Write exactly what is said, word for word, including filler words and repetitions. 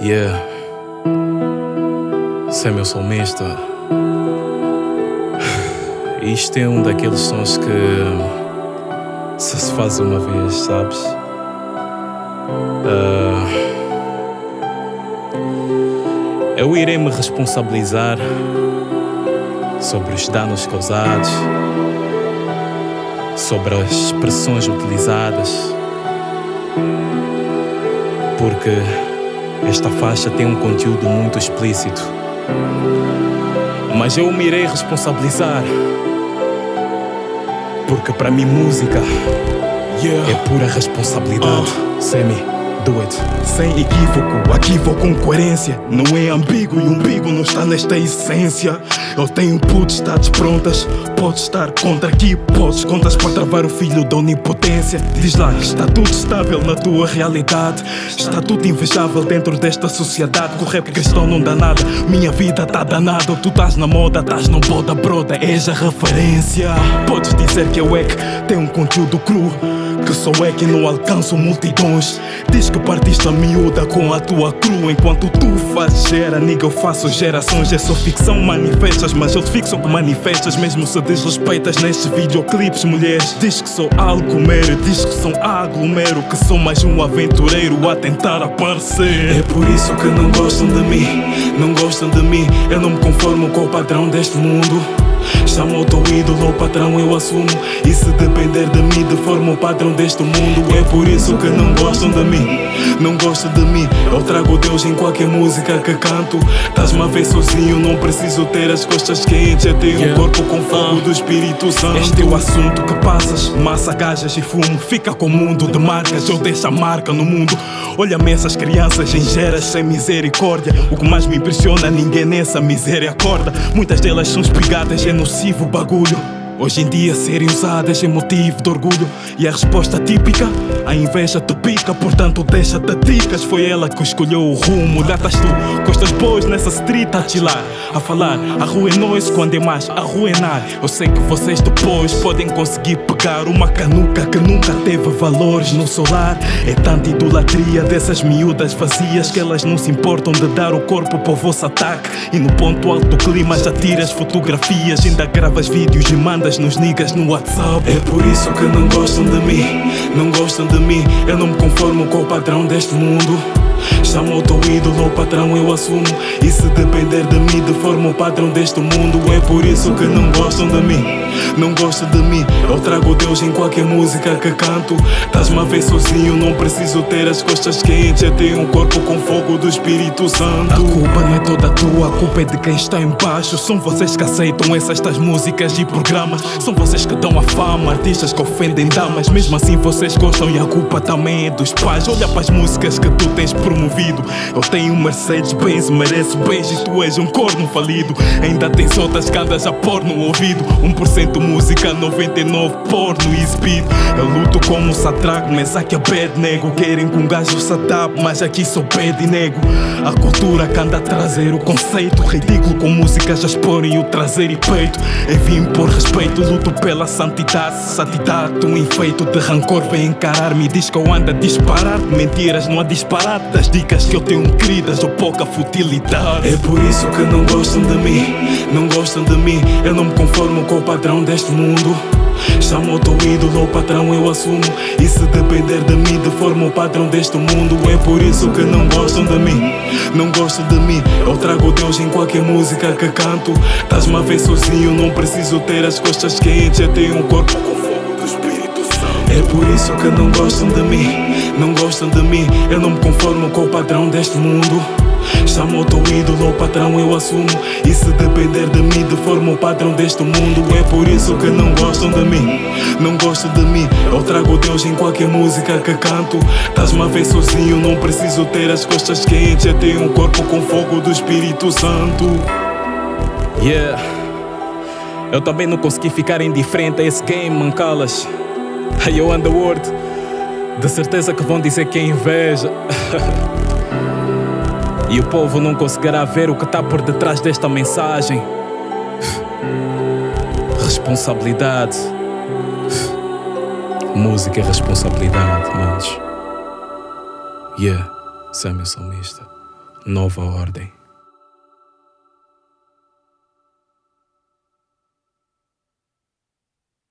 Yeah, Samuel Salmista. Isto é um daqueles sons que só se faz uma vez, sabes? Uh, eu irei me responsabilizar sobre os danos causados, sobre as expressões utilizadas, porque esta faixa tem um conteúdo muito explícito. Mas eu me irei responsabilizar, porque para mim música yeah. é pura responsabilidade. uh. Semi, do it. Sem equívoco, aqui vou com coerência. Não é ambíguo e umbigo não está nesta essência. Eu tenho potestades prontas. Podes estar contra aqui, podes contas para travar o filho da onipotência. Diz lá, está tudo estável na tua realidade. Está tudo invejável dentro desta sociedade. Com rap cristão não dá nada. Minha vida tá danada. Tu estás na moda, estás no boda broda. És a referência. Podes dizer que eu é que tenho um conteúdo cru, que sou é que não alcanço multidões. Diz que partiste a miúda com a tua cru. Enquanto tu fazes gera, nigga, eu faço gerações. É só ficção, manifestas, mas eles fixam que manifestas. Mesmo se desrespeitas nestes videoclipes, mulheres. Diz que sou algo mero, diz que sou aglomero, que sou mais um aventureiro a tentar aparecer. É por isso que não gostam de mim, não gostam de mim. Eu não me conformo com o padrão deste mundo. Chama o teu ídolo, o patrão eu assumo. E se depender de mim, deformo o padrão deste mundo. É por isso que não gostam de mim, não gostam de mim. Eu trago Deus em qualquer música que canto. Estás-me a ver sozinho, não preciso ter as costas quentes. Eu tenho yeah. um corpo com fogo do Espírito Santo. Este é o assunto que passas, massa, gajas e fumo. Fica com o mundo de marcas, eu deixo a marca no mundo. Olha-me essas crianças engeras sem misericórdia. O que mais me impressiona, ninguém nessa miséria acorda. Muitas delas são espigadas, é nocivo o bagulho. Hoje em dia serem usadas é motivo de orgulho. E a resposta típica, a inveja te pica, portanto deixa-te dicas. Foi ela que escolheu o rumo. Lá estás tu, com os teus bois nessa street a chilar, a falar, a rua é nós quando é mais a ruinar. Eu sei que vocês depois podem conseguir pegar uma canuca que nunca teve valores no solar. É tanta idolatria dessas miúdas vazias que elas não se importam de dar o corpo para o vosso ataque. E no ponto alto do clima já tiras fotografias, ainda gravas vídeos e mandas nos niggas no WhatsApp. É por isso que não gostam de mim, não gostam de mim. Eu não me conformo com o padrão deste mundo. Chama o teu ídolo, o patrão eu assumo. E se depender de mim, deformo o padrão deste mundo. É por isso que não gostam de mim, não gostam de mim. Eu trago Deus em qualquer música que canto. Estás-me a ver sozinho, não preciso ter as costas quentes. Eu tenho um corpo com fogo do Espírito Santo. A culpa não é toda tua, a culpa é de quem está em baixo. São vocês que aceitam essas tais músicas e programas. São vocês que dão a fama, artistas que ofendem damas. Mesmo assim vocês gostam e a culpa também é dos pais. Olha para as músicas que tu tens promovido. Eu tenho um Mercedes-Benz, merece beijo e tu és um corno falido. Ainda tens outras que andas a pôr no ouvido. um por cento música, noventa e nove por cento porno e speed. Eu luto como Sadraque, mas aqui é bad nego. Querem que um gajo se adapte, mas aqui sou bad e nego. A cultura que anda a trazer o conceito ridículo, com músicas a exporem o trazer e peito. Enfim, por respeito, luto pela santidade. Santidade, um enfeito de rancor vem encarar-me e diz que eu ando a disparar. Mentiras, não há disparate das dicas que eu tenho queridas ou pouca futilidade. É por isso que não gostam de mim, não gostam de mim. Eu não me conformo com o padrão deste mundo. Chama o teu ídolo, o patrão eu assumo. E se depender de mim, deformo o padrão deste mundo. É por isso que não gostam de mim, não gostam de mim. Eu trago Deus em qualquer música que canto. Estás-me a ver sozinho, não preciso ter as costas quentes. Eu tenho um corpo com fogo do Espírito Santo. É por isso que não gostam de mim, não gostam de mim. Eu não me conformo com o padrão deste mundo. Chama o teu ídolo, o patrão eu assumo. E se depender de mim, deformo o padrão deste mundo. É por isso que não gostam de mim, não gostam de mim. Eu trago Deus em qualquer música que canto. Estás-me a ver sozinho, não preciso ter as costas quentes. Eu tenho um corpo com fogo do Espírito Santo. Yeah, eu também não consegui ficar indiferente a esse game, mancalas. Yo, Underworld, de certeza que vão dizer que é inveja. E o povo não conseguirá ver o que está por detrás desta mensagem. Responsabilidade. Música é responsabilidade, manos. Yeah, Samuel Salmista. nova ordem.